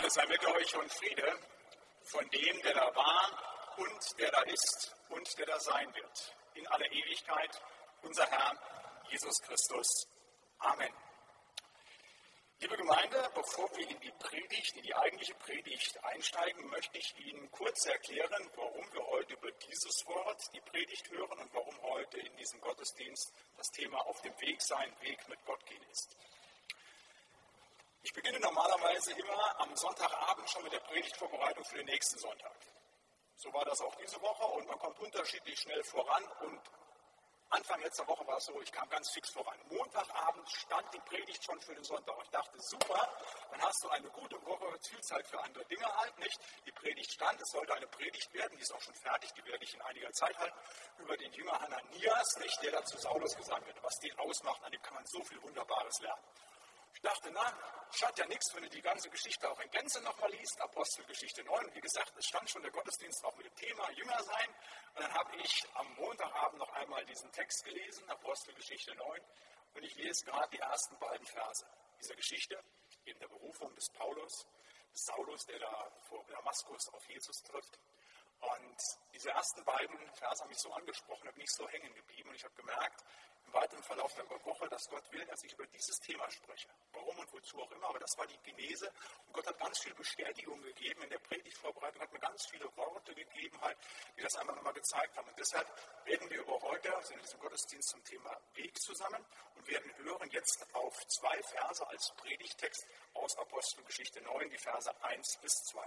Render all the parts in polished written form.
Gnade sei mit euch und Friede von dem, der da war und der da ist und der da sein wird, in aller Ewigkeit, unser Herr Jesus Christus. Amen. Liebe Gemeinde, bevor wir in die eigentliche Predigt einsteigen, möchte ich Ihnen kurz erklären, warum wir heute über dieses Wort die Predigt hören und warum heute in diesem Gottesdienst das Thema auf dem Weg sein, Weg mit Gott gehen ist. Ich beginne normalerweise immer am Sonntagabend schon mit der Predigtvorbereitung für den nächsten Sonntag. So war das auch diese Woche und man kommt unterschiedlich schnell voran und Anfang letzter Woche war es so, ich kam ganz fix voran. Montagabend stand die Predigt schon für den Sonntag. Ich dachte, super, dann hast du eine gute Woche, viel Zeit für andere Dinge halt, nicht? Die Predigt stand, es sollte eine Predigt werden, die ist auch schon fertig, die werde ich in einiger Zeit halten, über den Jünger Hananias, nicht, der da zu Saulus gesandt wird. Was den ausmacht, an dem kann man so viel Wunderbares lernen. Ich dachte, schadet ja nichts, wenn du die ganze Geschichte auch in Gänze nochmal liest, Apostelgeschichte 9. Und wie gesagt, es stand schon der Gottesdienst auch mit dem Thema Jünger sein. Und dann habe ich am Montagabend noch einmal diesen Text gelesen, Apostelgeschichte 9. Und ich lese gerade die ersten beiden Verse dieser Geschichte, in der Berufung des Paulus, des Saulus, der da vor Damaskus auf Jesus trifft. Und diese ersten beiden Verse haben mich so angesprochen, da bin ich so hängen geblieben. Und ich habe gemerkt, im weiteren Verlauf der Woche, dass Gott will, dass ich über dieses Thema spreche. Warum und wozu auch immer, aber das war die Genese. Und Gott hat ganz viel Bestätigung gegeben in der Predigtvorbereitung, hat mir ganz viele Worte gegeben, die das einfach nochmal gezeigt haben. Und deshalb werden wir heute, sind in diesem Gottesdienst zum Thema Weg zusammen und werden hören jetzt auf 2 Verse als Predigttext aus Apostelgeschichte 9, die Verse 1 bis 2.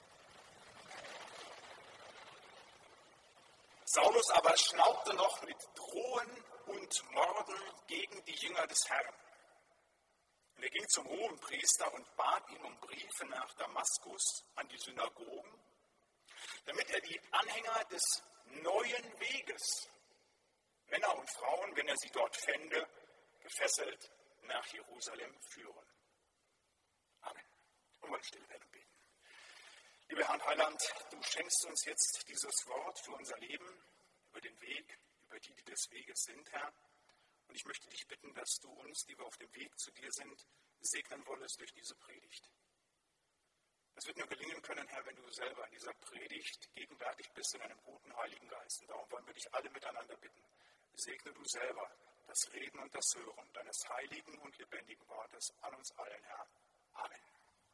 Saulus aber schnaubte noch mit Drohen und Morden gegen die Jünger des Herrn. Und er ging zum Hohenpriester und bat ihn um Briefe nach Damaskus an die Synagogen, damit er die Anhänger des neuen Weges, Männer und Frauen, wenn er sie dort fände, gefesselt nach Jerusalem führen. Amen. Und wollen still werden und beten. Lieber Herr Heiland, du schenkst uns jetzt dieses Wort für unser Leben, über den Weg, über die des Weges sind, Herr. Und ich möchte dich bitten, dass du uns, die wir auf dem Weg zu dir sind, segnen wolltest durch diese Predigt. Das wird nur gelingen können, Herr, wenn du selber in dieser Predigt gegenwärtig bist in einem guten Heiligen Geist. Und darum wollen wir dich alle miteinander bitten. Segne du selber das Reden und das Hören deines heiligen und lebendigen Wortes an uns allen, Herr. Amen.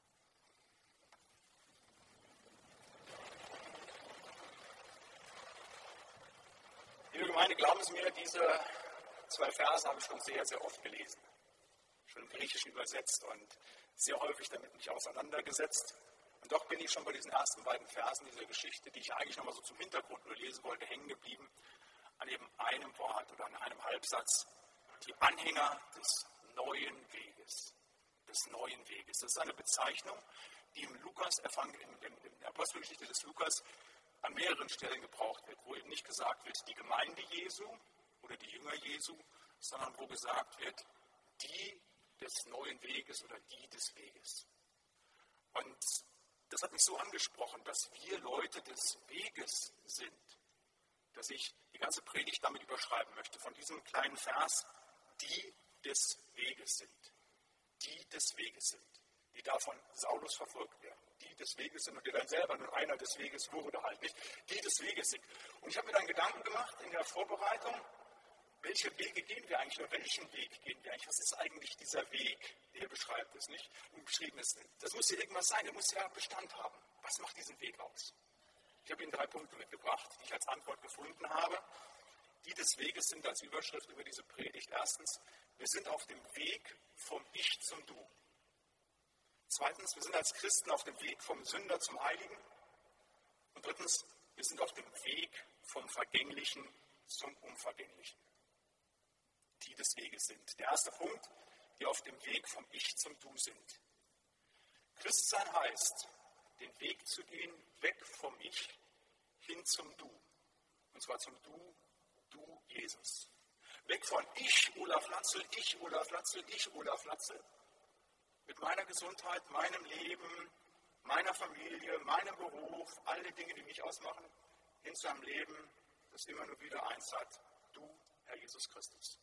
Liebe Gemeinde, glauben Sie mir, diese 2 Verse habe ich schon sehr, sehr oft gelesen. Schon im Griechischen übersetzt und sehr häufig damit mich auseinandergesetzt. Und doch bin ich schon bei diesen ersten beiden Versen dieser Geschichte, die ich eigentlich nochmal so zum Hintergrund nur lesen wollte, hängen geblieben. An eben einem Wort oder an einem Halbsatz. Die Anhänger des neuen Weges. Des neuen Weges. Das ist eine Bezeichnung, die im in der Apostelgeschichte des Lukas an mehreren Stellen gebraucht wird, wo eben nicht gesagt wird, die Gemeinde Jesu oder die Jünger Jesu, sondern wo gesagt wird, die des neuen Weges oder die des Weges. Und das hat mich so angesprochen, dass wir Leute des Weges sind, dass ich die ganze Predigt damit überschreiben möchte, von diesem kleinen Vers, die des Weges sind. Die des Weges sind, die da von Saulus verfolgt werden. Die des Weges sind und der dann selber nur einer des Weges wurde halt nicht, die des Weges sind. Und ich habe mir dann Gedanken gemacht in der Vorbereitung, welche Wege gehen wir eigentlich oder welchen Weg gehen wir eigentlich? Was ist eigentlich dieser Weg, der beschreibt es nicht und beschrieben ist? Das muss ja irgendwas sein, der muss ja Bestand haben. Was macht diesen Weg aus? Ich habe Ihnen 3 Punkte mitgebracht, die ich als Antwort gefunden habe. Die des Weges sind als Überschrift über diese Predigt. Erstens, wir sind auf dem Weg vom Ich zum Du. Zweitens, wir sind als Christen auf dem Weg vom Sünder zum Heiligen. Und drittens, wir sind auf dem Weg vom Vergänglichen zum Unvergänglichen. Die des Weges sind. Der erste Punkt, die auf dem Weg vom Ich zum Du sind. Christsein heißt, den Weg zu gehen, weg vom Ich hin zum Du. Und zwar zum Du, Du Jesus. Weg von Ich, Olaf Latzel, Ich, Olaf Latzel, Ich, Olaf Latzel. Mit meiner Gesundheit, meinem Leben, meiner Familie, meinem Beruf, alle Dinge, die mich ausmachen, hin zu einem Leben, das immer nur wieder eins hat, du, Herr Jesus Christus.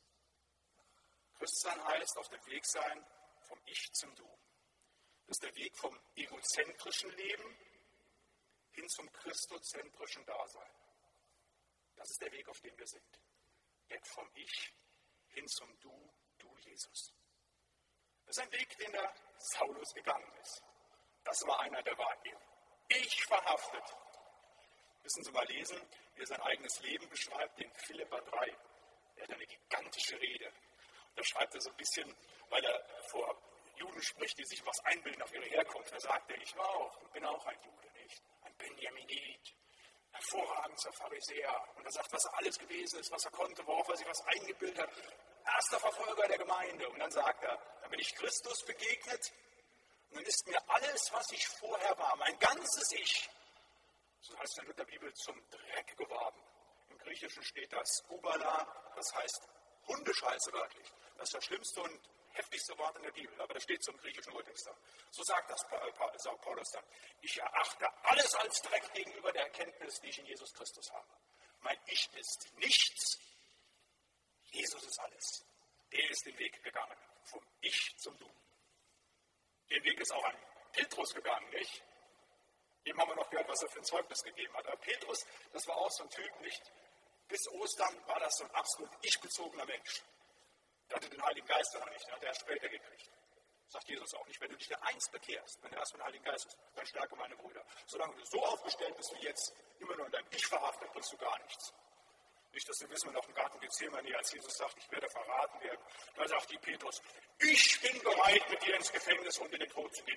Christsein heißt auf dem Weg sein vom Ich zum Du. Das ist der Weg vom Ego egozentrischen Leben hin zum christozentrischen Dasein. Das ist der Weg, auf dem wir sind. Weg vom Ich hin zum Du, du Jesus. Das ist ein Weg, den der Saulus gegangen ist. Das war einer, der war im Ich verhaftet. Müssen Sie mal lesen, wie er sein eigenes Leben beschreibt, in Philipper 3. Er hat eine gigantische Rede. Und da schreibt er so ein bisschen, weil er vor Juden spricht, die sich was einbilden auf ihre Herkunft. Da sagt er, ich bin auch ein Jude, nicht? Ein Benjaminit, hervorragender Pharisäer. Und er sagt, was er alles gewesen ist, was er konnte, worauf er sich was eingebildet hat. Erster Verfolger der Gemeinde. Und dann sagt er, dann bin ich Christus begegnet und dann ist mir alles, was ich vorher war, mein ganzes Ich, so heißt es in der Lutherbibel, zum Dreck geworden. Im Griechischen steht das Skubala, das heißt Hundescheiße wörtlich. Das ist das schlimmste und heftigste Wort in der Bibel, aber das steht zum griechischen Urtext da. So sagt das Paulus dann. Ich erachte alles als Dreck gegenüber der Erkenntnis, die ich in Jesus Christus habe. Mein Ich ist nichts, Jesus ist alles. Der ist den Weg gegangen, vom Ich zum Du. Den Weg ist auch an Petrus gegangen, nicht? Eben haben wir noch gehört, was er für ein Zeugnis gegeben hat. Aber Petrus, das war auch so ein Typ, nicht? Bis Ostern war das so ein absolut ich-bezogener Mensch. Der hatte den Heiligen Geist noch nicht, den hat er erst später gekriegt. Sagt Jesus auch nicht, wenn du dich der eins bekehrst, wenn du erst mit dem Heiligen Geist bist, dann stärke meine Brüder. Solange du so aufgestellt bist wie jetzt, immer nur in deinem Ich verhaftet, bringst du gar nichts. Nicht, dass wir wissen, wir noch im Garten Gethsemane, als Jesus sagt, ich werde verraten werden. Da sagt die Petrus, ich bin bereit, mit dir ins Gefängnis und in den Tod zu gehen.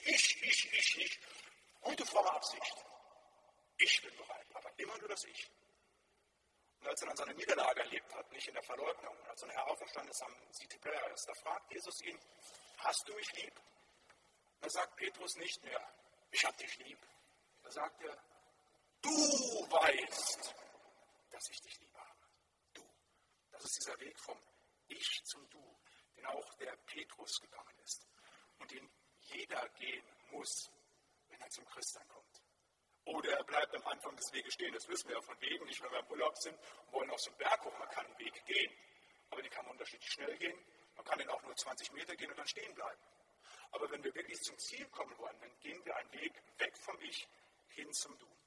Ich. Gute fromme Absicht. Ich bin bereit, aber immer nur das Ich. Und als er dann seine Niederlage erlebt hat, nicht in der Verleugnung, als er heraufgestanden ist am Tiberias, da fragt Jesus ihn, hast du mich lieb? Da sagt Petrus nicht mehr, ich hab dich lieb. Da sagt er, du weißt, dass ich dich lieb habe. Du. Das ist dieser Weg vom Ich zum Du, den auch der Petrus gegangen ist und den jeder gehen muss, wenn er zum Christsein kommt. Oder er bleibt am Anfang des Weges stehen. Das wissen wir ja von Wegen, nicht wenn wir im Urlaub sind und wollen auf so einen Berg hoch. Man kann einen Weg gehen, aber den kann man unterschiedlich schnell gehen. Man kann den auch nur 20 Meter gehen und dann stehen bleiben. Aber wenn wir wirklich zum Ziel kommen wollen, dann gehen wir einen Weg weg vom Ich hin zum Du.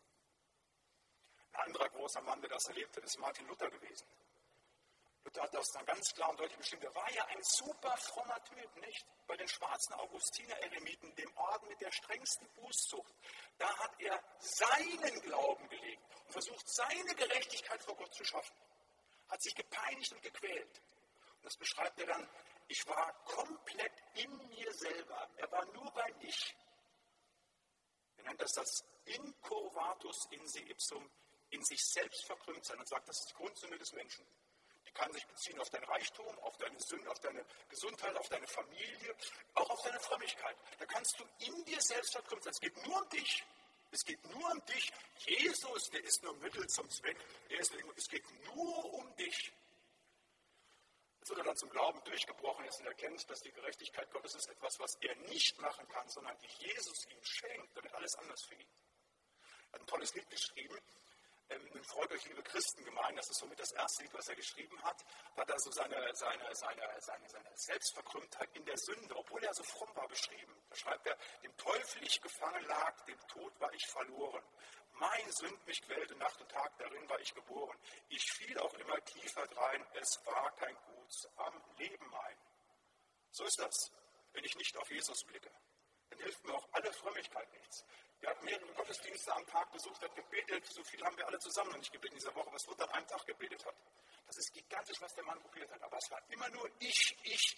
Ein anderer großer Mann, der das erlebt hat, ist Martin Luther gewesen. Luther hat das dann ganz klar und deutlich bestimmt. Er war ja ein super frommer Typ, nicht? Bei den schwarzen Augustiner-Eremiten, dem Orden mit der strengsten Bußzucht, da hat er seinen Glauben gelebt und versucht, seine Gerechtigkeit vor Gott zu schaffen. Hat sich gepeinigt und gequält. Und das beschreibt er dann, ich war komplett in mir selber. Er war nur beim Ich. Er nennt das Incurvatus in se ipsum, in sich selbst verkrümmt sein und sagt, das ist die Grundsünde des Menschen. Die kann sich beziehen auf dein Reichtum, auf deine Sünde, auf deine Gesundheit, auf deine Familie, auch auf deine Frömmigkeit. Da kannst du in dir selbst verkrümmt sein. Es geht nur um dich. Es geht nur um dich. Jesus, der ist nur Mittel zum Zweck. Es geht nur um dich. Als er dann zum Glauben durchgebrochen ist und erkennt, dass die Gerechtigkeit Gottes ist etwas, was er nicht machen kann, sondern die Jesus ihm schenkt, damit alles anders für ihn. Er hat ein tolles Lied geschrieben. Freut euch, liebe Christengemeinde, das ist somit das erste Lied, was er geschrieben hat, hat er so seine Selbstverkrümmtheit in der Sünde, obwohl er so fromm war, beschrieben. Da schreibt er, dem Teufel ich gefangen lag, dem Tod war ich verloren. Mein Sünd mich quälte Nacht und Tag, darin war ich geboren. Ich fiel auch immer tiefer drein, es war kein Guts am Leben mein. So ist das, wenn ich nicht auf Jesus blicke. Dann hilft mir auch alle Frömmigkeit nichts. Wir hatten mehrere Gottesdienste am Tag besucht, hat gebetet, so viel haben wir alle zusammen noch nicht gebetet in dieser Woche, was Luther an einem Tag gebetet hat. Das ist gigantisch, was der Mann probiert hat, aber es war immer nur ich.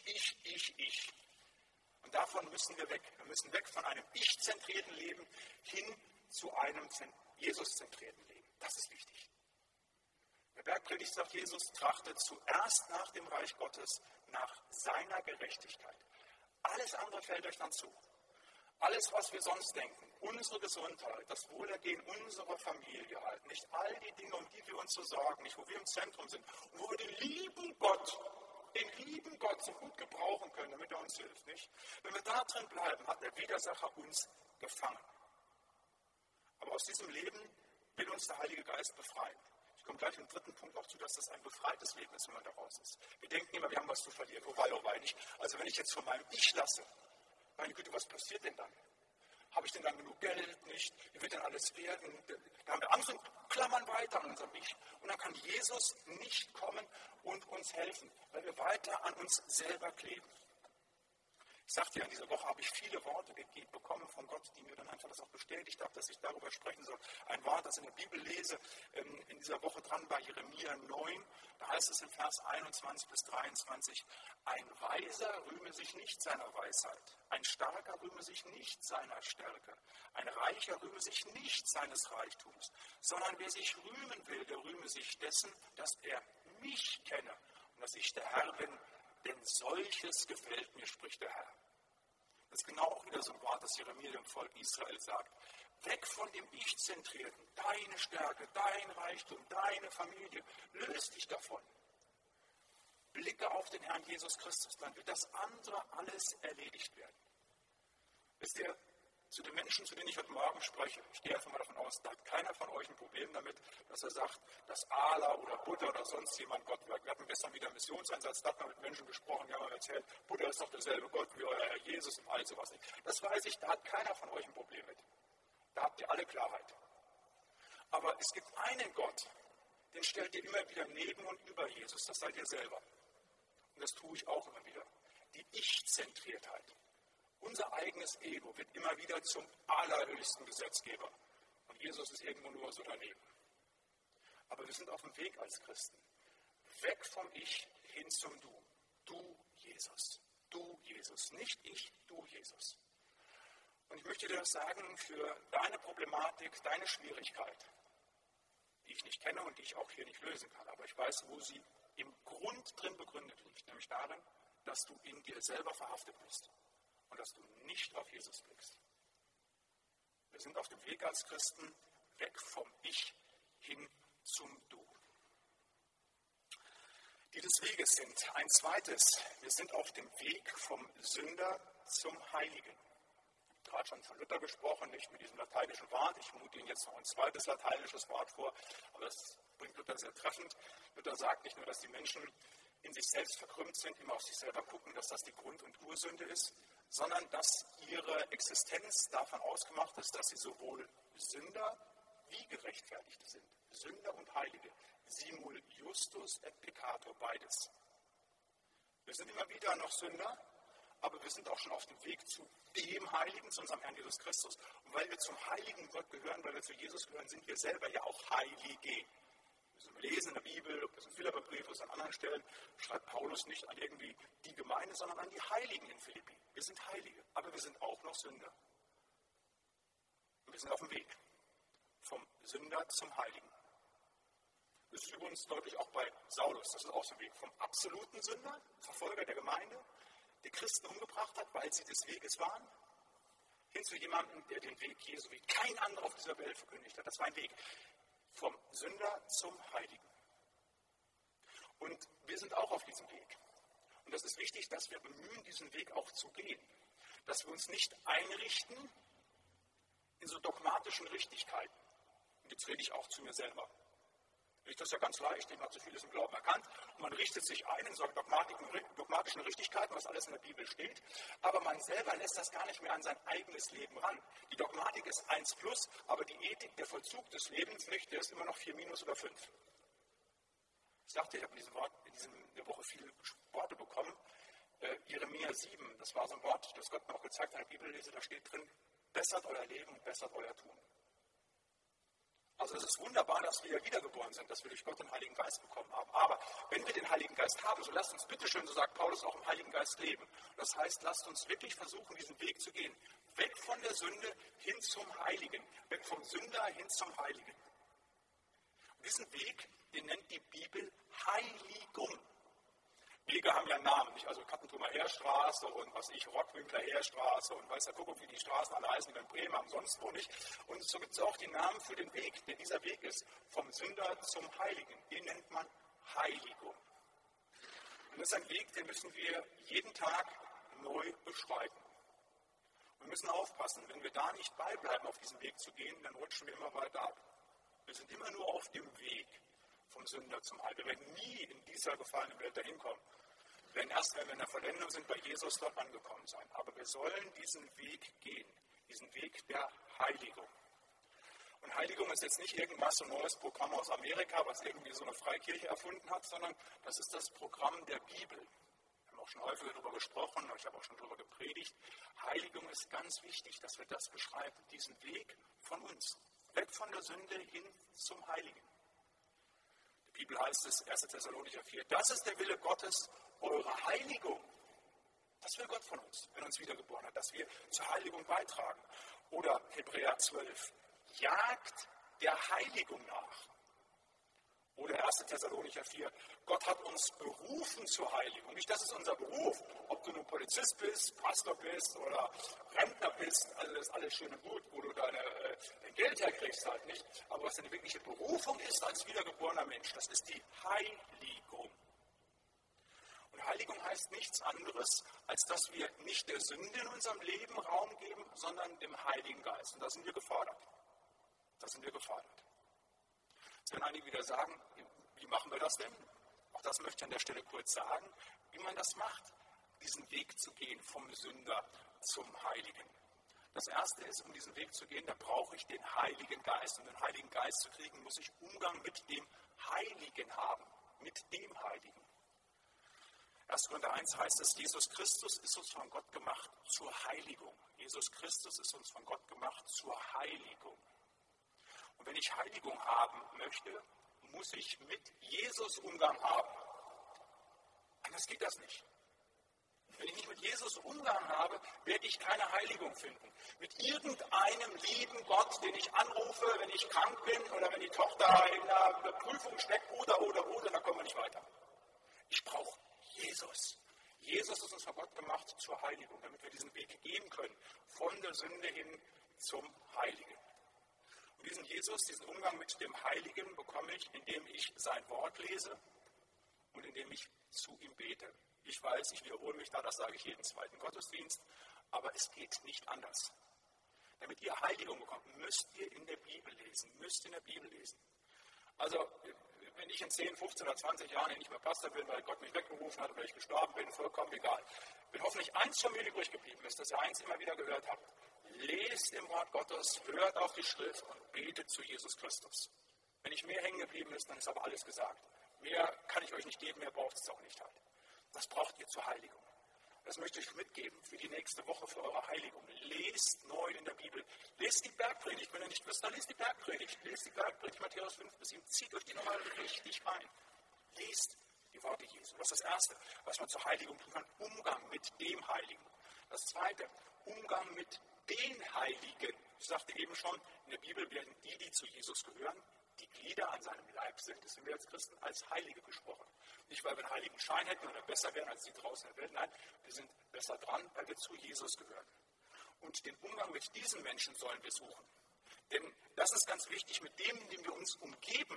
Und davon müssen wir weg. Wir müssen weg von einem ich-zentrierten Leben hin zu einem Jesus-zentrierten Leben. Das ist wichtig. Der Bergpredigt sagt, Jesus trachtet zuerst nach dem Reich Gottes, nach seiner Gerechtigkeit. Alles andere fällt euch dann zu. Alles, was wir sonst denken, unsere Gesundheit, das Wohlergehen unserer Familie halt, nicht all die Dinge, um die wir uns so sorgen, nicht wo wir im Zentrum sind, und wo wir den lieben Gott so gut gebrauchen können, damit er uns hilft, nicht? Wenn wir da drin bleiben, hat der Widersacher uns gefangen. Aber aus diesem Leben will uns der Heilige Geist befreien. Ich komme gleich im dritten Punkt auch zu, dass das ein befreites Leben ist, wenn man daraus ist. Wir denken immer, wir haben was zu verlieren. Oh wei, nicht. Also wenn ich jetzt von meinem Ich lasse, meine Güte, was passiert denn dann? Habe es werden, da haben wir Angst und klammern weiter an unserem Ich. Und dann kann Jesus nicht kommen und uns helfen, weil wir weiter an uns selber kleben. Ich sagte ja, in dieser Woche habe ich viele Worte bekommen von Gott, die mir dann einfach das auch bestätigt haben, dass ich darüber sprechen soll. Ein Wort, das ich in der Bibel lese, in dieser Woche dran bei Jeremia 9, da heißt es in Vers 21 bis 23, ein Weiser rühme sich nicht seiner Weisheit, ein Starker rühme sich nicht seiner Stärke, ein Reicher rühme sich nicht seines Reichtums, sondern wer sich rühmen will, der rühme sich dessen, dass er mich kenne und dass ich der Herr bin, denn solches gefällt mir, spricht der Herr. Das ist genau auch wieder so ein Wort, das Jeremia dem Volk Israel sagt. Weg von dem Ich-Zentrierten, deine Stärke, dein Reichtum, deine Familie, löst dich davon. Blicke auf den Herrn Jesus Christus, dann wird das andere alles erledigt werden. Wisst ihr, zu den Menschen, zu denen ich heute Morgen spreche, ich gehe einfach mal davon aus, da hat keiner von euch ein Problem damit, dass er sagt, dass Allah oder Buddha oder sonst jemand Gott wird. Wir hatten gestern wieder einen Missionseinsatz, da hat man mit Menschen gesprochen, die haben mir erzählt, Buddha ist doch derselbe Gott wie euer Herr Jesus und all sowas nicht. Das weiß ich, da hat keiner von euch ein Problem mit. Da habt ihr alle Klarheit. Aber es gibt einen Gott, den stellt ihr immer wieder neben und über Jesus, das seid ihr selber. Und das tue ich auch immer wieder. Die Ich-Zentriertheit. Unser eigenes Ego wird immer wieder zum allerhöchsten Gesetzgeber. Und Jesus ist irgendwo nur so daneben. Aber wir sind auf dem Weg als Christen. Weg vom Ich hin zum Du. Du, Jesus. Du, Jesus. Nicht ich, du, Jesus. Und ich möchte dir das sagen, für deine Problematik, deine Schwierigkeit, die ich nicht kenne und die ich auch hier nicht lösen kann. Aber ich weiß, wo sie im Grund drin begründet liegt. Nämlich darin, dass du in dir selber verhaftet bist. Und dass du nicht auf Jesus blickst. Wir sind auf dem Weg als Christen weg vom Ich hin zum Du. Die des Weges sind ein zweites. Wir sind auf dem Weg vom Sünder zum Heiligen. Ich habe gerade schon von Luther gesprochen, nicht mit diesem lateinischen Wort. Ich mute Ihnen jetzt noch ein zweites lateinisches Wort vor, aber das bringt Luther sehr treffend. Luther sagt nicht nur, dass die Menschen in sich selbst verkrümmt sind, immer auf sich selber gucken, dass das die Grund- und Ursünde ist, sondern dass ihre Existenz davon ausgemacht ist, dass sie sowohl Sünder wie Gerechtfertigte sind. Sünder und Heilige. Simul justus et peccator, beides. Wir sind immer wieder noch Sünder, aber wir sind auch schon auf dem Weg zu dem Heiligen, zu unserem Herrn Jesus Christus. Und weil wir zum heiligen Gott gehören, weil wir zu Jesus gehören, sind wir selber ja auch Heilige. Wir lesen in der Bibel, ob das im Philipperbrief oder an anderen Stellen, schreibt Paulus nicht an irgendwie die Gemeinde, sondern an die Heiligen in Philippi. Wir sind Heilige, aber wir sind auch noch Sünder. Und wir sind auf dem Weg vom Sünder zum Heiligen. Das ist übrigens deutlich auch bei Saulus, das ist auch so ein Weg vom absoluten Sünder, Verfolger der Gemeinde, der Christen umgebracht hat, weil sie des Weges waren, hin zu jemandem, der den Weg Jesu wie kein anderer auf dieser Welt verkündigt hat. Das war ein Weg vom Sünder zum Heiligen. Und wir sind auch auf diesem Weg. Und das ist wichtig, dass wir bemühen, diesen Weg auch zu gehen. Dass wir uns nicht einrichten in so dogmatischen Richtigkeiten. Und jetzt rede ich auch zu mir selber. Das ist ja ganz leicht, ich habe zu vieles im Glauben erkannt. Und man richtet sich ein in so dogmatischen Richtigkeiten, was alles in der Bibel steht. Aber man selber lässt das gar nicht mehr an sein eigenes Leben ran. Die Dogmatik ist 1+, aber die Ethik, der Vollzug des Lebens nicht, der ist immer noch 4- oder 5. Ich sagte, ich habe in dieser Woche viele Worte bekommen. Jeremia 7, das war so ein Wort, das Gott mir auch gezeigt hat in der Bibellese, da steht drin, bessert euer Leben und bessert euer Tun. Also es ist wunderbar, dass wir ja wiedergeboren sind, dass wir durch Gott den Heiligen Geist bekommen haben. Aber wenn wir den Heiligen Geist haben, so lasst uns bitteschön, so sagt Paulus, auch im Heiligen Geist leben. Das heißt, lasst uns wirklich versuchen, diesen Weg zu gehen. Weg von der Sünde hin zum Heiligen. Weg vom Sünder hin zum Heiligen. Und diesen Weg, den nennt die Bibel Heiligung. Wege haben ja einen Namen, nicht? Also Kappenthumer Heerstraße und Rockwinkler Heerstraße und weiß der Kuckuck, wie die Straßen alle heißen, die wir in Bremen haben, sonst wo nicht. Und so gibt es auch die Namen für den Weg, der dieser Weg ist, vom Sünder zum Heiligen. Den nennt man Heiligung. Und das ist ein Weg, den müssen wir jeden Tag neu beschreiten. Wir müssen aufpassen, wenn wir da nicht beibleiben, auf diesem Weg zu gehen, dann rutschen wir immer weiter ab. Wir sind immer nur auf dem Weg vom Sünder zum Heil. Wir werden nie in dieser gefallenen Welt dahin kommen. Wir werden erst, wenn wir in der Vollendung sind, bei Jesus dort angekommen sein. Aber wir sollen diesen Weg gehen, diesen Weg der Heiligung. Und Heiligung ist jetzt nicht irgendwas, so ein neues Programm aus Amerika, was irgendwie so eine Freikirche erfunden hat, sondern das ist das Programm der Bibel. Wir haben auch schon häufiger darüber gesprochen, ich habe auch schon darüber gepredigt. Heiligung ist ganz wichtig, dass wir das beschreiben, diesen Weg von uns, weg von der Sünde hin zum Heiligen. In der Bibel heißt es, 1. Thessalonicher 4, das ist der Wille Gottes, eure Heiligung. Das will Gott von uns, wenn er uns wiedergeboren hat, dass wir zur Heiligung beitragen. Oder Hebräer 12, jagt der Heiligung nach. Oder 1. Thessalonicher 4, Gott hat uns berufen zur Heiligung. Nicht, das ist unser Beruf, ob du nun Polizist bist, Pastor bist oder Rentner bist, also das ist alles schön und gut, wo du dein Geld herkriegst halt nicht. Aber was deine wirkliche Berufung ist als wiedergeborener Mensch, das ist die Heiligung. Und Heiligung heißt nichts anderes, als dass wir nicht der Sünde in unserem Leben Raum geben, sondern dem Heiligen Geist. Und da sind wir gefordert. Da sind wir gefordert. Jetzt werden einige wieder sagen, wie machen wir das denn? Auch das möchte ich an der Stelle kurz sagen, wie man das macht, diesen Weg zu gehen vom Sünder zum Heiligen. Das Erste ist, um diesen Weg zu gehen, da brauche ich den Heiligen Geist. Um den Heiligen Geist zu kriegen, muss ich Umgang mit dem Heiligen haben, mit dem Heiligen. 1. Korinther 1 heißt es, Jesus Christus ist uns von Gott gemacht zur Heiligung. Jesus Christus ist uns von Gott gemacht zur Heiligung. Und wenn ich Heiligung haben möchte, muss ich mit Jesus Umgang haben. Anders geht das nicht. Wenn ich nicht mit Jesus Umgang habe, werde ich keine Heiligung finden. Mit irgendeinem lieben Gott, den ich anrufe, wenn ich krank bin oder wenn die Tochter in einer Prüfung steckt oder, dann kommen wir nicht weiter. Ich brauche Jesus. Jesus ist uns von Gott gemacht zur Heiligung, damit wir diesen Weg gehen können, von der Sünde hin zum Heiligen. Und diesen Jesus, diesen Umgang mit dem Heiligen bekomme ich, indem ich sein Wort lese und indem ich zu ihm bete. Ich weiß, ich wiederhole mich da, das sage ich jeden zweiten Gottesdienst, aber es geht nicht anders. Damit ihr Heiligung bekommt, müsst ihr in der Bibel lesen, Also, wenn ich in 10, 15 oder 20 Jahren nicht mehr Pastor bin, weil Gott mich weggerufen hat oder ich gestorben bin, vollkommen egal. Wenn hoffentlich eins von mir übrig geblieben ist, dass ihr eins immer wieder gehört habt, lest im Wort Gottes, hört auf die Schrift und betet zu Jesus Christus. Wenn nicht mehr hängen geblieben ist, dann ist aber alles gesagt. Mehr kann ich euch nicht geben, mehr braucht es auch nicht halt. Das braucht ihr zur Heiligung. Das möchte ich euch mitgeben für die nächste Woche, für eure Heiligung. Lest neu in der Bibel. Lest die Bergpredigt. Wenn ihr nicht wisst, dann lest die Bergpredigt. Lest die Bergpredigt, Matthäus 5-7. Zieht euch die nochmal richtig rein. Lest die Worte Jesu. Das ist das Erste, was man zur Heiligung tun kann. Umgang mit dem Heiligen. Das Zweite, Umgang mit den Heiligen. Ich sagte eben schon, in der Bibel werden die zu Jesus gehören, die Glieder an seinem Leib sind, das sind wir als Christen als Heilige gesprochen. Nicht, weil wir einen heiligen Schein hätten oder besser wären als die draußen in der Welt. Nein, wir sind besser dran, weil wir zu Jesus gehören. Und den Umgang mit diesen Menschen sollen wir suchen. Denn das ist ganz wichtig, mit dem, in dem wir uns umgeben,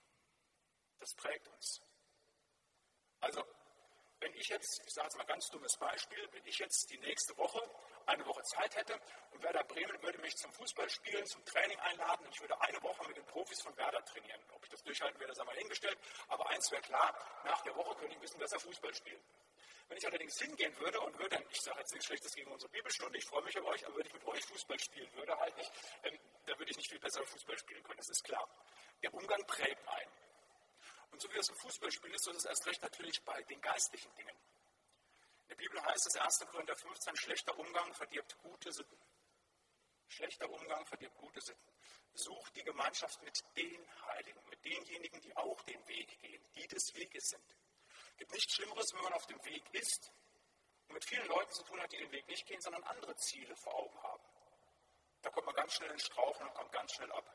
das prägt uns. Also, wenn ich jetzt, ich sage jetzt mal ein ganz dummes Beispiel, wenn ich jetzt die nächste Woche, eine Woche Zeit hätte und Werder Bremen würde mich zum Fußballspielen, zum Training einladen und ich würde eine Woche mit den Profis von Werder trainieren. Ob ich das durchhalten werde, sei mal hingestellt, aber eins wäre klar, nach der Woche könnte ich ein bisschen besser Fußball spielen. Wenn ich allerdings hingehen würde und würde, ich sage jetzt nichts Schlechtes gegen unsere Bibelstunde, ich freue mich auf euch, aber wenn ich mit euch Fußball spielen würde, halt nicht, da würde ich nicht viel besser Fußball spielen können, das ist klar. Der Umgang prägt einen. Und so wie das im Fußballspiel ist, so ist es erst recht natürlich bei den geistlichen Dingen. In der Bibel heißt es 1. Korinther 15, schlechter Umgang verdirbt gute Sitten. Schlechter Umgang verdirbt gute Sitten. Sucht die Gemeinschaft mit den Heiligen, mit denjenigen, die auch den Weg gehen, die des Weges sind. Es gibt nichts Schlimmeres, wenn man auf dem Weg ist und mit vielen Leuten zu tun hat, die den Weg nicht gehen, sondern andere Ziele vor Augen haben. Da kommt man ganz schnell ins Straucheln und kommt ganz schnell ab.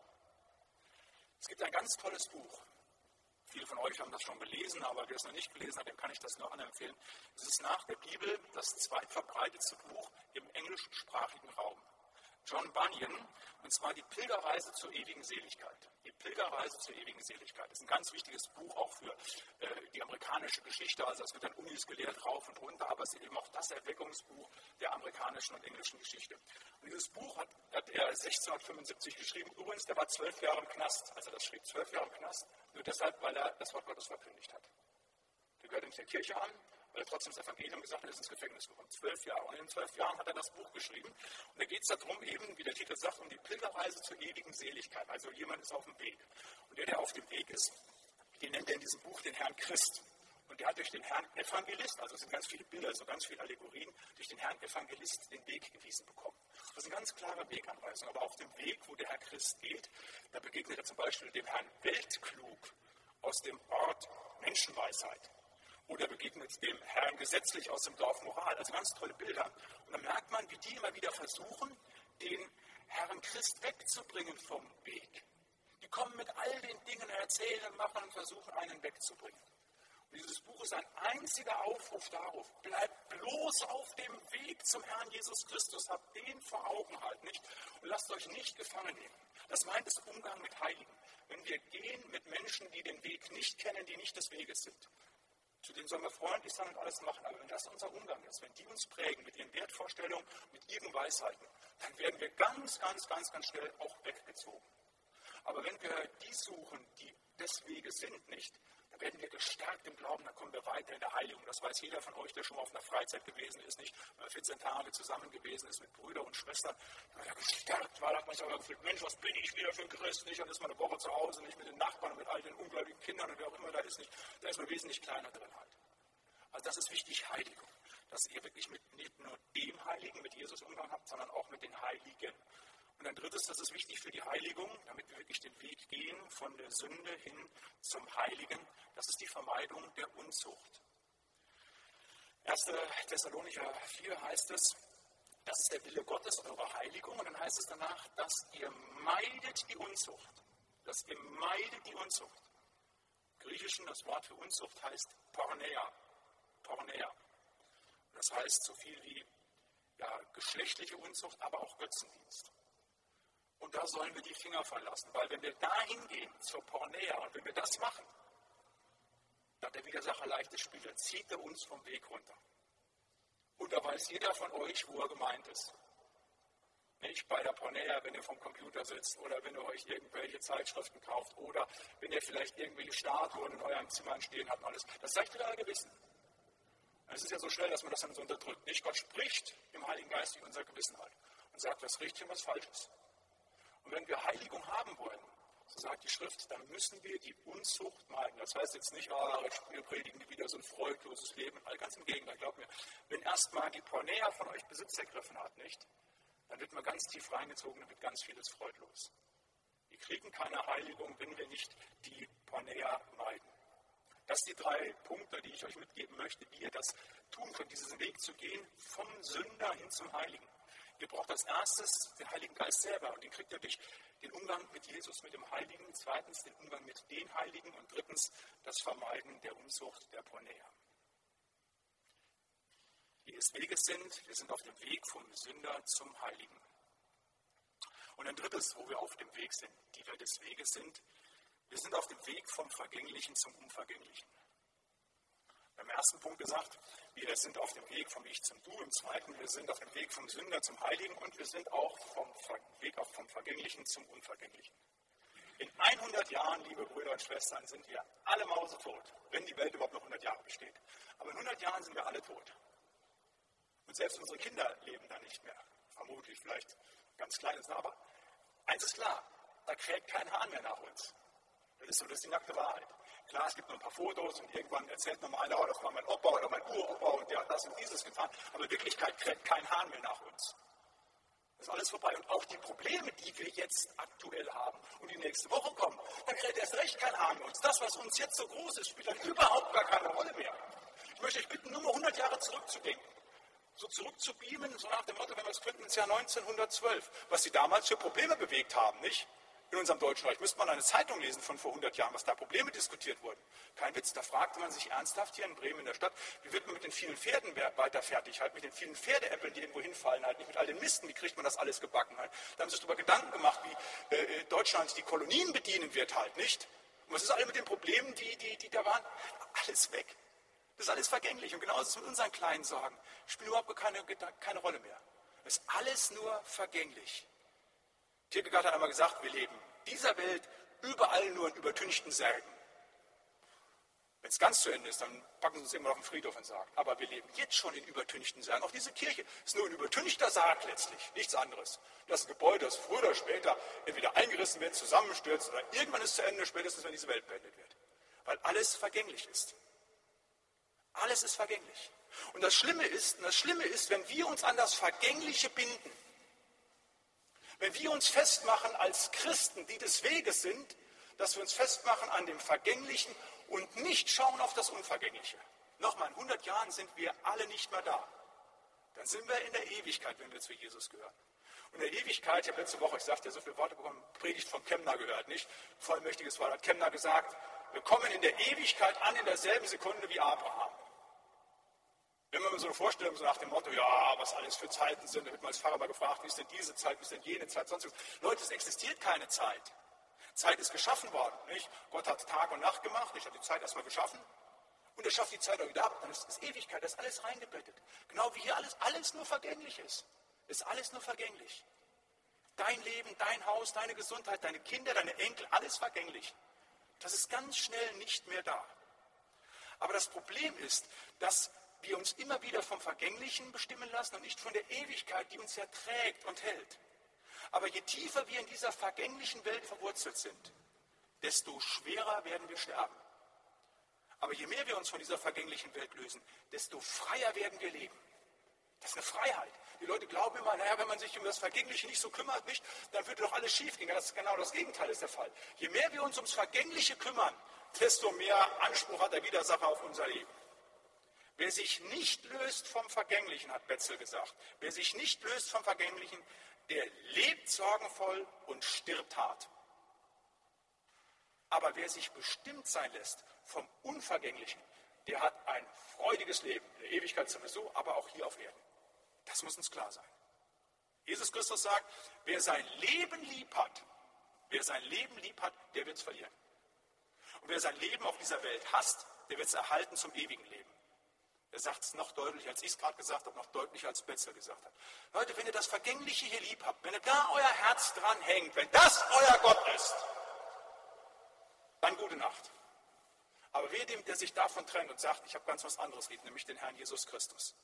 Es gibt ein ganz tolles Buch. Viele von euch haben das schon gelesen, aber wer es noch nicht gelesen hat, dem kann ich das nur anempfehlen. Es ist nach der Bibel das zweitverbreitetste Buch im englischsprachigen Raum. John Bunyan, und zwar die Pilgerreise zur ewigen Seligkeit. Die Pilgerreise zur ewigen Seligkeit. Das ist ein ganz wichtiges Buch auch für die amerikanische Geschichte. Also es wird an Unis gelehrt, rauf und runter, aber es ist eben auch das Erweckungsbuch der amerikanischen und englischen Geschichte. Und dieses Buch hat er 1675 geschrieben. Übrigens, der war 12 Jahre im Knast, als er das schrieb. 12 Jahre im Knast, nur deshalb, weil er das Wort Gottes verkündigt hat. Der gehörte nicht der Kirche an, weil er trotzdem das Evangelium gesagt hat, er ist ins Gefängnis gekommen. 12 Jahre. Und in 12 Jahren hat er das Buch geschrieben. Und da geht es darum, eben, wie der Titel sagt, um die Pilgerreise zur ewigen Seligkeit. Also jemand ist auf dem Weg. Und der auf dem Weg ist, den nennt er in diesem Buch den Herrn Christ. Und der hat durch den Herrn Evangelist, also es sind ganz viele Bilder, so ganz viele Allegorien, durch den Herrn Evangelist den Weg gewiesen bekommen. Das ist eine ganz klare Weganweisung. Aber auf dem Weg, wo der Herr Christ geht, da begegnet er zum Beispiel dem Herrn Weltklug aus dem Ort Menschenweisheit. Oder begegnet dem Herrn gesetzlich aus dem Dorf Moral. Also ganz tolle Bilder. Und dann merkt man, wie die immer wieder versuchen, den Herrn Christ wegzubringen vom Weg. Die kommen mit all den Dingen, erzählen, machen und versuchen, einen wegzubringen. Und dieses Buch ist ein einziger Aufruf darauf, bleibt bloß auf dem Weg zum Herrn Jesus Christus, habt den vor Augen halt nicht und lasst euch nicht gefangen nehmen. Das meint es Umgang mit Heiligen. Wenn wir gehen mit Menschen, die den Weg nicht kennen, die nicht des Weges sind, zu denen sollen wir freundlich sein und alles machen, aber wenn das unser Umgang ist, wenn die uns prägen mit ihren Wertvorstellungen, mit ihren Weisheiten, dann werden wir ganz schnell auch weggezogen. Aber wenn wir die suchen, die des Weges sind, nicht, dann werden wir gestärkt im Glauben, dann kommen wir weiter in der Heiligung. Das weiß jeder von euch, der schon mal auf einer Freizeit gewesen ist, nicht, wenn man 14 Tage zusammen gewesen ist mit Brüdern und Schwestern, wenn man gestärkt war, da hat man sich aber gefühlt, Mensch, was bin ich wieder für ein Christ, nicht, und ist man eine Woche zu Hause, nicht mit den Nachbarn und mit all den ungläubigen Kindern und wer auch immer da ist, nicht, da ist man wesentlich kleiner drin halt. Also das ist wichtig, Heiligung, dass ihr wirklich nicht nur dem Heiligen, mit Jesus Umgang habt, sondern auch mit den Heiligen. Und ein drittes, das ist wichtig für die Heiligung, damit wir wirklich den Weg gehen von der Sünde hin zum Heiligen, das ist die Vermeidung der Unzucht. 1. Thessalonicher 4 heißt es, das ist der Wille Gottes, eure Heiligung. Und dann heißt es danach, dass ihr meidet die Unzucht. Dass ihr meidet die Unzucht. Im Griechischen das Wort für Unzucht heißt Porneia. Porneia. Das heißt so viel wie geschlechtliche Unzucht, aber auch Götzendienst. Und da sollen wir die Finger von lassen, weil wenn wir dahin gehen, zur Porneia, und wenn wir das machen, dann hat der Widersacher leichtes Spiel, dann zieht er uns vom Weg runter. Und da weiß jeder von euch, wo er gemeint ist. Nicht bei der Porneia, wenn ihr vom Computer sitzt oder wenn ihr euch irgendwelche Zeitschriften kauft oder wenn ihr vielleicht irgendwelche Statuen in eurem Zimmer stehen habt und alles. Das zeigt euer Gewissen. Es ist ja so schnell, dass man das dann so unterdrückt. Nicht? Gott spricht im Heiligen Geist in unser Gewissen halt und sagt, was richtig und was falsch ist. Und wenn wir Heiligung haben wollen, so sagt die Schrift, dann müssen wir die Unzucht meiden. Das heißt jetzt nicht, wir predigen wieder so ein freudloses Leben. Ganz im Gegenteil, glaubt mir, wenn erstmal die Porneia von euch Besitz ergriffen hat, nicht, dann wird man ganz tief reingezogen, dann wird ganz vieles freudlos. Wir kriegen keine Heiligung, wenn wir nicht die Porneia meiden. Das sind die 3 Punkte, die ich euch mitgeben möchte, wie ihr das tun könnt, diesen Weg zu gehen, vom Sünder hin zum Heiligen. Ihr braucht als erstes den Heiligen Geist selber und den kriegt ihr durch den Umgang mit Jesus, mit dem Heiligen, zweitens den Umgang mit den Heiligen und drittens das Vermeiden der Unzucht der Porneia. Die des Weges sind, wir sind auf dem Weg vom Sünder zum Heiligen. Und ein drittes, wo wir auf dem Weg sind, die wir des Weges sind, wir sind auf dem Weg vom Vergänglichen zum Unvergänglichen. Beim ersten Punkt gesagt, wir sind auf dem Weg vom Ich zum Du. Im zweiten, wir sind auf dem Weg vom Sünder zum Heiligen und wir sind auch vom Weg vom Vergänglichen zum Unvergänglichen. In 100 Jahren, liebe Brüder und Schwestern, sind wir alle mausetot, wenn die Welt überhaupt noch 100 Jahre besteht. Aber in 100 Jahren sind wir alle tot. Und selbst unsere Kinder leben da nicht mehr. Vermutlich vielleicht ganz kleines, aber eins ist klar, da kräht kein Hahn mehr nach uns. Das ist so, das ist die nackte Wahrheit. Klar, es gibt noch ein paar Fotos und irgendwann erzählt noch mal einer, oh, das war mein Opa oder mein Uropa und der hat das und dieses getan. Aber in Wirklichkeit kräht kein Hahn mehr nach uns. Das ist alles vorbei. Und auch die Probleme, die wir jetzt aktuell haben und die nächste Woche kommen, dann kräht erst recht kein Hahn mehr uns. Das, was uns jetzt so groß ist, spielt dann überhaupt gar keine Rolle mehr. Ich möchte euch bitten, nur mal 100 Jahre zurückzudenken. So zurückzubeamen, so nach dem Motto, wenn wir es könnten, ins Jahr 1912, was sie damals für Probleme bewegt haben, nicht? In unserem Deutschen Reich müsste man eine Zeitung lesen von vor 100 Jahren, was da Probleme diskutiert wurden. Kein Witz, da fragte man sich ernsthaft hier in Bremen in der Stadt, wie wird man mit den vielen Pferden weiter fertig, halt mit den vielen Pferdeäppeln, die irgendwo hinfallen, halt nicht mit all den Misten, wie kriegt man das alles gebacken halt. Da haben sie sich darüber Gedanken gemacht, wie Deutschland die Kolonien bedienen wird halt, nicht? Und was ist alles mit den Problemen, die da waren? Alles weg. Das ist alles vergänglich und genauso ist es mit unseren kleinen Sorgen. Spielt überhaupt keine Rolle mehr. Es ist alles nur vergänglich. Kierkegaard hat einmal gesagt, wir leben in dieser Welt überall nur in übertünchten Särgen. Wenn es ganz zu Ende ist, dann packen sie uns immer auf den Friedhof und sagen, aber wir leben jetzt schon in übertünchten Särgen. Auch diese Kirche ist nur ein übertünchter Sarg letztlich, nichts anderes. Das Gebäude, das früher oder später entweder eingerissen wird, zusammenstürzt oder irgendwann ist zu Ende, spätestens wenn diese Welt beendet wird. Weil alles vergänglich ist. Alles ist vergänglich. Und das Schlimme ist, wenn wir uns an das Vergängliche binden, wenn wir uns festmachen als Christen, die des Weges sind, dass wir uns festmachen an dem Vergänglichen und nicht schauen auf das Unvergängliche. Nochmal, in 100 Jahren sind wir alle nicht mehr da. Dann sind wir in der Ewigkeit, wenn wir zu Jesus gehören. Und in der Ewigkeit, ich habe letzte Woche, ich sagte ja so viele Worte bekommen, Predigt von Kemner gehört, nicht? Vollmächtiges Wort hat Kemner gesagt, wir kommen in der Ewigkeit an, in derselben Sekunde wie Abraham. Wenn man so eine Vorstellung so nach dem Motto, ja, was alles für Zeiten sind, da wird man als Pfarrer mal gefragt, wie ist denn diese Zeit, wie ist denn jene Zeit, sonst was. Leute, es existiert keine Zeit. Zeit ist geschaffen worden, nicht? Gott hat Tag und Nacht gemacht, ich habe die Zeit erstmal geschaffen und er schafft die Zeit auch wieder ab. Dann ist es Ewigkeit, das ist alles reingebettet. Genau wie hier alles nur vergänglich ist. Ist alles nur vergänglich. Dein Leben, dein Haus, deine Gesundheit, deine Kinder, deine Enkel, alles vergänglich. Das ist ganz schnell nicht mehr da. Aber das Problem ist, dass wir uns immer wieder vom Vergänglichen bestimmen lassen und nicht von der Ewigkeit, die uns ja trägt und hält. Aber je tiefer wir in dieser vergänglichen Welt verwurzelt sind, desto schwerer werden wir sterben. Aber je mehr wir uns von dieser vergänglichen Welt lösen, desto freier werden wir leben. Das ist eine Freiheit. Die Leute glauben immer, naja, wenn man sich um das Vergängliche nicht so kümmert, nicht, dann würde doch alles schief gehen. Das ist genau das Gegenteil ist der Fall. Je mehr wir uns ums Vergängliche kümmern, desto mehr Anspruch hat der Widersacher auf unser Leben. Wer sich nicht löst vom Vergänglichen, hat Betzel gesagt, wer sich nicht löst vom Vergänglichen, der lebt sorgenvoll und stirbt hart. Aber wer sich bestimmt sein lässt vom Unvergänglichen, der hat ein freudiges Leben, in der Ewigkeit sowieso, aber auch hier auf Erden. Das muss uns klar sein. Jesus Christus sagt, wer sein Leben lieb hat, der wird es verlieren. Und wer sein Leben auf dieser Welt hasst, der wird es erhalten zum ewigen Leben. Er sagt es noch deutlicher, als ich es gerade gesagt habe, noch deutlicher, als Betzel gesagt hat. Leute, wenn ihr das Vergängliche hier lieb habt, wenn ihr da euer Herz dran hängt, wenn das euer Gott ist, dann gute Nacht. Aber wer dem, der sich davon trennt und sagt, ich habe ganz was anderes lieb, nämlich den Herrn Jesus Christus,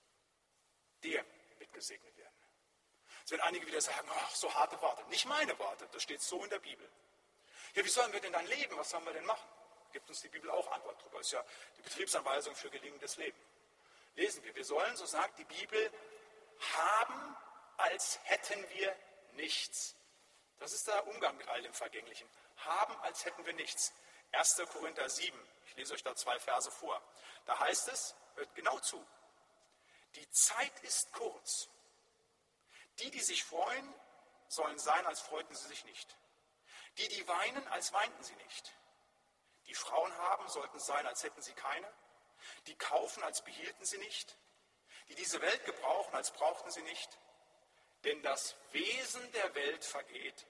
der wird gesegnet werden. Es werden einige wieder sagen, ach, so harte Worte. Nicht meine Worte, das steht so in der Bibel. Ja, wie sollen wir denn dann leben? Was sollen wir denn machen? Gibt uns die Bibel auch Antwort darüber. Das ist ja die Betriebsanweisung für gelingendes Leben. Lesen wir. Wir sollen, so sagt die Bibel, haben, als hätten wir nichts. Das ist der Umgang mit all dem Vergänglichen. Haben, als hätten wir nichts. 1. Korinther 7. Ich lese euch da 2 Verse vor. Da heißt es, hört genau zu, die Zeit ist kurz. Die, die sich freuen, sollen sein, als freuten sie sich nicht. Die, die weinen, als weinten sie nicht. Die Frauen haben, sollten sein, als hätten sie keine. Die kaufen, als behielten sie nicht. Die diese Welt gebrauchen, als brauchten sie nicht. Denn das Wesen der Welt vergeht.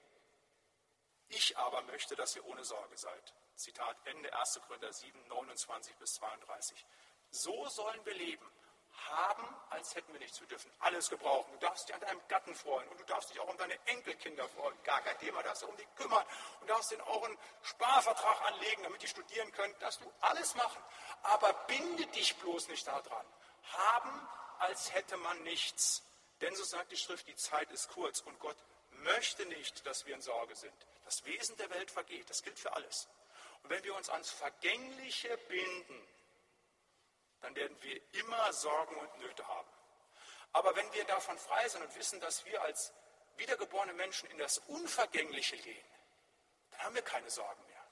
Ich aber möchte, dass ihr ohne Sorge seid. Zitat Ende 1. Korinther 7, 29 bis 32. So sollen wir leben. Haben, als hätten wir nichts. Wir dürfen alles gebrauchen. Du darfst dich an deinem Gatten freuen und du darfst dich auch um deine Enkelkinder freuen. Gar kein Thema, du darfst dich um die kümmern und darfst denen auch einen Sparvertrag anlegen, damit die studieren können. Darfst du alles machen. Aber binde dich bloß nicht daran. Haben, als hätte man nichts. Denn so sagt die Schrift, die Zeit ist kurz und Gott möchte nicht, dass wir in Sorge sind. Das Wesen der Welt vergeht. Das gilt für alles. Und wenn wir uns ans Vergängliche binden, dann werden wir immer Sorgen und Nöte haben. Aber wenn wir davon frei sind und wissen, dass wir als wiedergeborene Menschen in das Unvergängliche gehen, dann haben wir keine Sorgen mehr.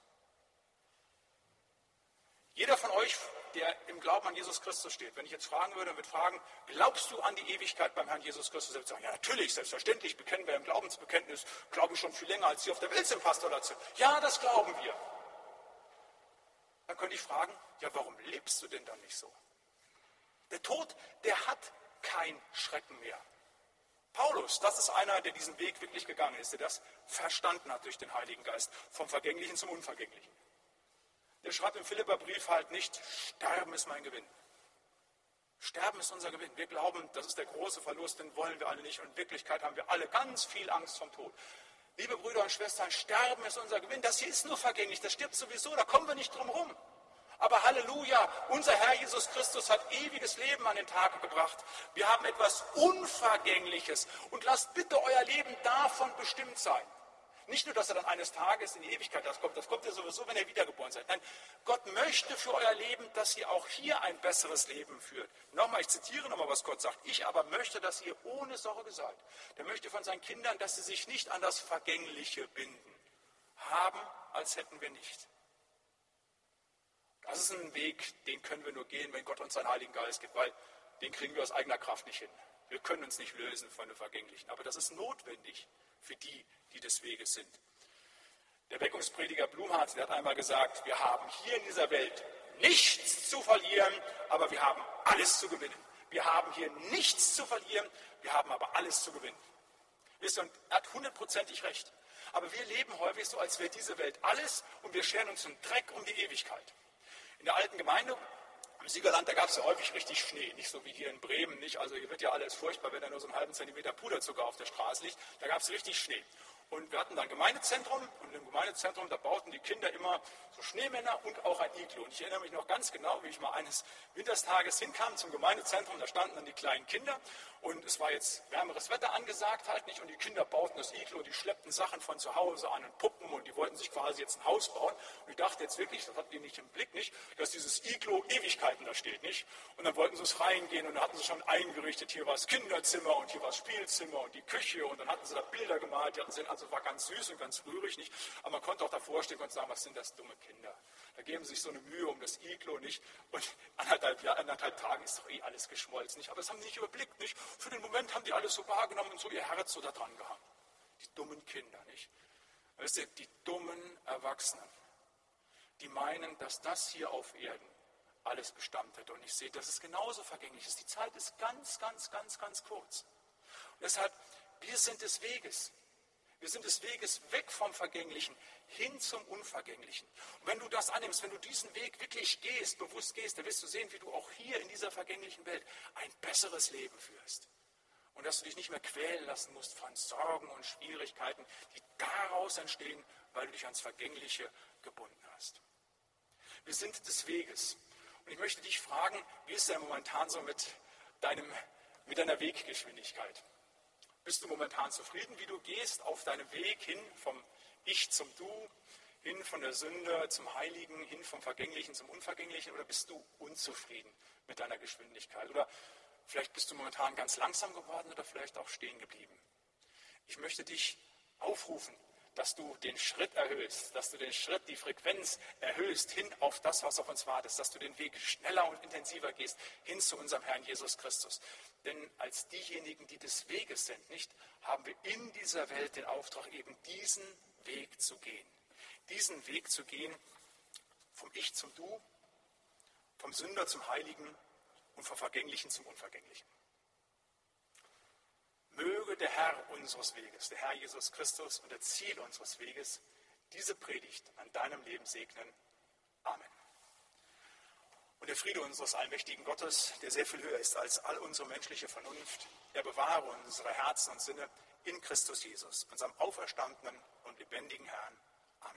Jeder von euch, der im Glauben an Jesus Christus steht, wenn ich jetzt fragen würde, würde fragen, glaubst du an die Ewigkeit beim Herrn Jesus Christus? Er wird sagen, ja natürlich, selbstverständlich, bekennen wir im Glaubensbekenntnis, glaube ich schon viel länger, als Sie auf der Welt sind, Pastor dazu. Ja, das glauben wir. Dann könnte ich fragen, ja, warum lebst du denn dann nicht so? Der Tod, der hat kein Schrecken mehr. Paulus, das ist einer, der diesen Weg wirklich gegangen ist, der das verstanden hat durch den Heiligen Geist, vom Vergänglichen zum Unvergänglichen. Der schreibt im Philipperbrief halt nicht, Sterben ist mein Gewinn. Sterben ist unser Gewinn. Wir glauben, das ist der große Verlust, den wollen wir alle nicht. Und in Wirklichkeit haben wir alle ganz viel Angst vom Tod. Liebe Brüder und Schwestern, Sterben ist unser Gewinn. Das hier ist nur vergänglich, das stirbt sowieso, da kommen wir nicht drum rum. Aber Halleluja, unser Herr Jesus Christus hat ewiges Leben an den Tag gebracht. Wir haben etwas Unvergängliches und lasst bitte euer Leben davon bestimmt sein. Nicht nur, dass er dann eines Tages in die Ewigkeit das kommt ja sowieso, wenn ihr wiedergeboren seid. Nein, Gott möchte für euer Leben, dass ihr auch hier ein besseres Leben führt. Nochmal, ich zitiere nochmal, was Gott sagt. Ich aber möchte, dass ihr ohne Sorge seid. Der möchte von seinen Kindern, dass sie sich nicht an das Vergängliche binden. Haben, als hätten wir nicht. Das ist ein Weg, den können wir nur gehen, wenn Gott uns seinen Heiligen Geist gibt, weil den kriegen wir aus eigener Kraft nicht hin. Wir können uns nicht lösen von dem Vergänglichen, aber das ist notwendig für die, die des Weges sind. Der Weckungsprediger Blumhardt, der hat einmal gesagt, wir haben hier in dieser Welt nichts zu verlieren, aber wir haben alles zu gewinnen. Wir haben hier nichts zu verlieren, wir haben aber alles zu gewinnen. Wisst ihr, und er hat 100%ig recht. Aber wir leben häufig so, als wäre diese Welt alles und wir scheren uns einen Dreck um die Ewigkeit. In der alten Gemeinde im Siegerland, da gab es ja häufig richtig Schnee, nicht so wie hier in Bremen, nicht? Also hier wird ja alles furchtbar, wenn da nur so einen halben Zentimeter Puderzucker auf der Straße liegt, da gab es richtig Schnee. Und wir hatten dann ein Gemeindezentrum und im Gemeindezentrum, da bauten die Kinder immer so Schneemänner und auch ein Iglu. Und ich erinnere mich noch ganz genau, wie ich mal eines Winterstages hinkam zum Gemeindezentrum, da standen dann die kleinen Kinder und es war jetzt wärmeres Wetter angesagt halt nicht und die Kinder bauten das Iglu und die schleppten Sachen von zu Hause an und Puppen und die wollten sich quasi jetzt ein Haus bauen. Und ich dachte jetzt wirklich, das hatten die nicht im Blick, nicht, dass dieses Iglu Ewigkeiten da steht, nicht? Und dann wollten sie es reingehen und dann hatten sie schon eingerichtet, hier war das Kinderzimmer und hier war das Spielzimmer und die Küche und dann hatten sie da Bilder gemalt, die hatten sie also war ganz süß und ganz rührig, nicht? Aber man konnte auch davor stehen und sagen, was sind das dumme Kinder? Da geben sie sich so eine Mühe um das Iglu, nicht? Und anderthalb Tagen ist doch eh alles geschmolzen, nicht? Aber das haben sie nicht überblickt, nicht? Für den Moment haben die alles so wahrgenommen und so ihr Herz so da dran gehangen. Die dummen Kinder, nicht? Weißt du, die dummen Erwachsenen, die meinen, dass das hier auf Erden alles Bestand hätte. Und ich sehe, dass es genauso vergänglich ist. Die Zeit ist ganz, ganz, ganz, ganz kurz. Und deshalb, wir sind des Weges. Wir sind des Weges weg vom Vergänglichen hin zum Unvergänglichen. Und wenn du das annimmst, wenn du diesen Weg wirklich gehst, bewusst gehst, dann wirst du sehen, wie du auch hier in dieser vergänglichen Welt ein besseres Leben führst. Und dass du dich nicht mehr quälen lassen musst von Sorgen und Schwierigkeiten, die daraus entstehen, weil du dich ans Vergängliche gebunden hast. Wir sind des Weges. Und ich möchte dich fragen, wie ist es denn momentan so mit deiner Weggeschwindigkeit? Bist du momentan zufrieden, wie du gehst auf deinem Weg hin vom Ich zum Du, hin von der Sünde zum Heiligen, hin vom Vergänglichen zum Unvergänglichen, oder bist du unzufrieden mit deiner Geschwindigkeit? Oder vielleicht bist du momentan ganz langsam geworden oder vielleicht auch stehen geblieben. Ich möchte dich aufrufen, dass du den Schritt erhöhst, dass du den Schritt, die Frequenz erhöhst hin auf das, was auf uns wartet, dass du den Weg schneller und intensiver gehst hin zu unserem Herrn Jesus Christus. Denn als diejenigen, die des Weges sind, nicht, haben wir in dieser Welt den Auftrag, eben diesen Weg zu gehen. Diesen Weg zu gehen vom Ich zum Du, vom Sünder zum Heiligen und vom Vergänglichen zum Unvergänglichen. Möge der Herr unseres Weges, der Herr Jesus Christus und der Ziel unseres Weges, diese Predigt an deinem Leben segnen. Amen. Und der Friede unseres allmächtigen Gottes, der sehr viel höher ist als all unsere menschliche Vernunft, er bewahre unsere Herzen und Sinne in Christus Jesus, unserem auferstandenen und lebendigen Herrn.